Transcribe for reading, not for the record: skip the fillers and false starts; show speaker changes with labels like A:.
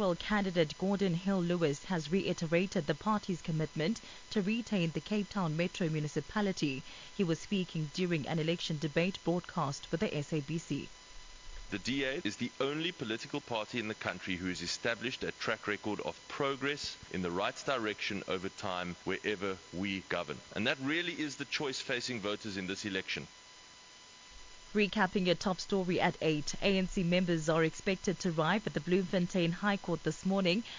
A: mayoral candidate Gordon Hill-Lewis has reiterated the party's commitment to retain the Cape Town Metro municipality. He was speaking during an election debate broadcast with the SABC.
B: The DA is the only political party in the country who has established a track record of progress in the right direction over time wherever we govern. And that really is the choice facing voters in this election.
A: Recapping your top story at 8, ANC members are expected to arrive at the Bloemfontein High Court this morning